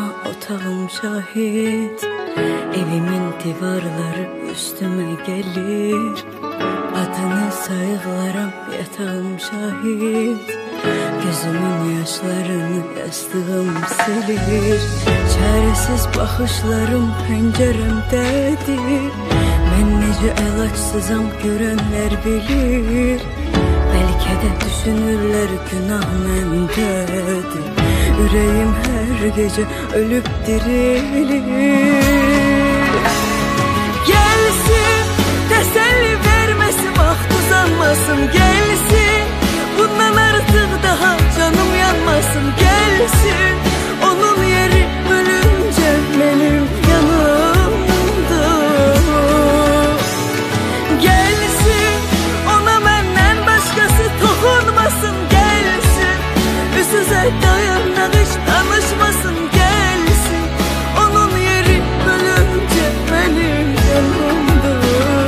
otağım şahit, evimin divarları üstüme gelir. Adını sayıklarım, yatağım şahit, gözümün yaşlarını yastığım silir. Çaresiz bakışlarım penceremdedir. Ben nece el açsızam görenler bilir. Belki de düşünürler günah mendedir. Yüreğim her gece ölüp dirilir. Gelsin, teselli vermesin, vaxt uzanmasın. Gelsin, bundan artık daha canım yanmasın. Gelsin, onun yeri ölünce benim yanımda. Gelsin, ona benden başkası dokunmasın. Gelsin, üst-üze dayanak hiç tanışmasın. Gelsin, onun yeri ölünce benim yanımda.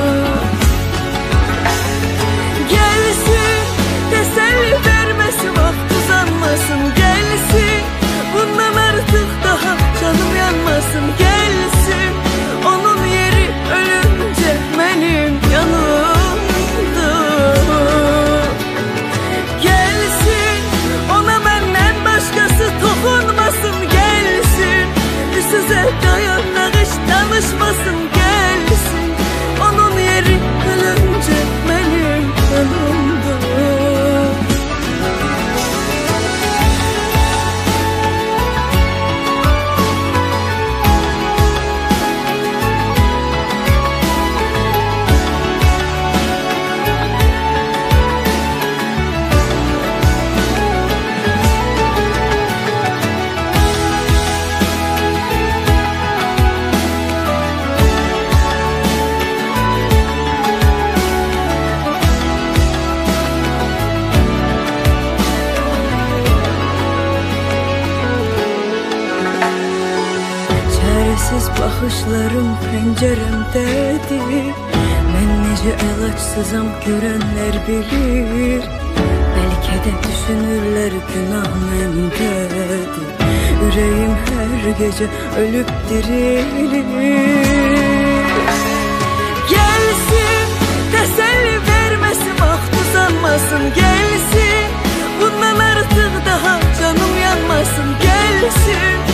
Gelsin, teselli vermesin, vaxt uzanmasın. Gelsin, bundan artık daha canım yanmasın. Gelsin, onun yeri ölünce benim yanımda. Gelsin, ona benden başkası dokunmasın. Gelsin, üst-üze dayanak hiç tanışmasın. Gelsin, onun yeri ölünce benim yanımda. Çaresiz bakışlarım penceremdedir. Ben nece el açsızam görenler bilir. Belki de düşünürler günah mendedir. Yüreğim her gece ölüp dirilir. Gelsin, teselli vermesin, vaxt uzanmasın. Gelsin, bundan artık daha canım yanmasın. Gelsin,